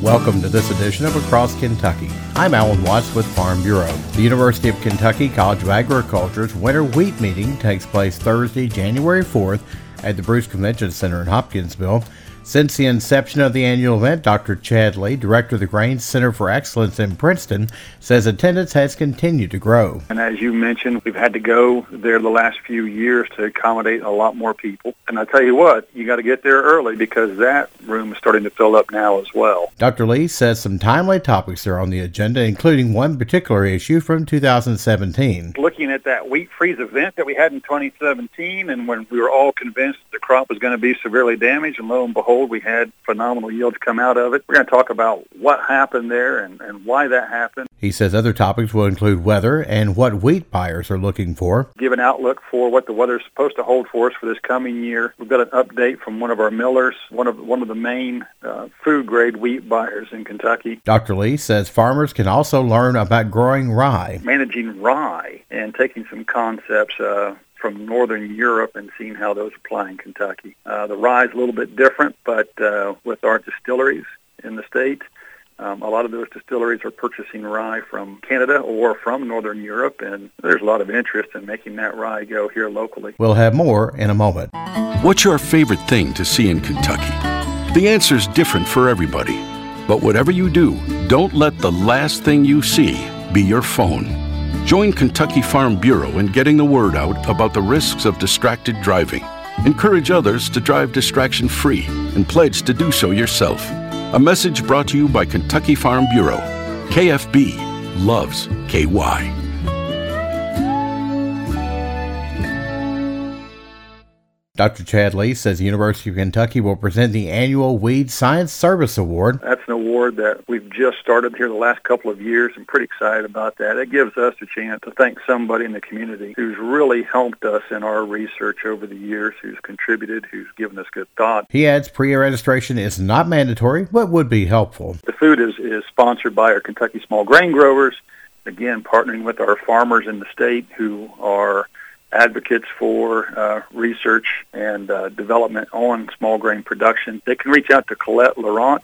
Welcome to this edition of Across Kentucky. I'm Alan Watts with Farm Bureau. The University of Kentucky College of Agriculture's Winter Wheat Meeting takes place Thursday, January 4th at the Bruce Convention Center in Hopkinsville. Since the inception of the annual event, Dr. Chad Lee, director of the Grain Center for Excellence in Princeton, says attendance has continued to grow. And as you mentioned, we've had to go there the last few years to accommodate a lot more people. And I tell you what, you got to get there early because that room is starting to fill up now as well. Dr. Lee says some timely topics are on the agenda, including one particular issue from 2017. Looking at that wheat freeze event that we had in 2017, and when we were all convinced the crop was going to be severely damaged, and lo and behold, we had phenomenal yields come out of it. We're going to talk about what happened there and why that happened. He says other topics will include weather and what wheat buyers are looking for. Give an outlook for what the weather is supposed to hold for us for this coming year. We've got an update from one of our millers, one of the main food-grade wheat buyers in Kentucky. Dr. Lee says farmers can also learn about growing rye. Managing rye and taking some concepts from Northern Europe and seeing how those apply in Kentucky. The rye is a little bit different, but with our distilleries in the state, a lot of those distilleries are purchasing rye from Canada or from Northern Europe, and there's a lot of interest in making that rye go here locally. We'll have more in a moment. What's your favorite thing to see in Kentucky? The answer's different for everybody. But whatever you do, don't let the last thing you see be your phone. Join Kentucky Farm Bureau in getting the word out about the risks of distracted driving. Encourage others to drive distraction-free and pledge to do so yourself. A message brought to you by Kentucky Farm Bureau. KFB loves KY. Dr. Chad Lee says the University of Kentucky will present the annual Weed Science Service Award. That's an award that we've just started here the last couple of years. I'm pretty excited about that. It gives us a chance to thank somebody in the community who's really helped us in our research over the years, who's contributed, who's given us good thought. He adds pre-registration is not mandatory, but would be helpful. The food is sponsored by our Kentucky small grain growers, again, partnering with our farmers in the state who are advocates for research and development on small grain production. They can reach out to Colette Laurent,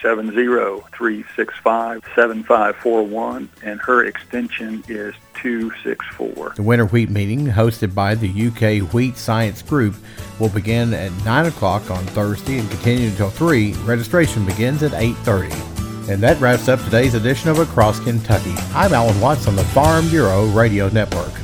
270-365-7541, and her extension is 264. The Winter Wheat Meeting, hosted by the UK Wheat Science Group, will begin at 9 o'clock on Thursday and continue until 3. Registration begins at 8:30. And that wraps up today's edition of Across Kentucky. I'm Alan Watts on the Farm Bureau Radio Network.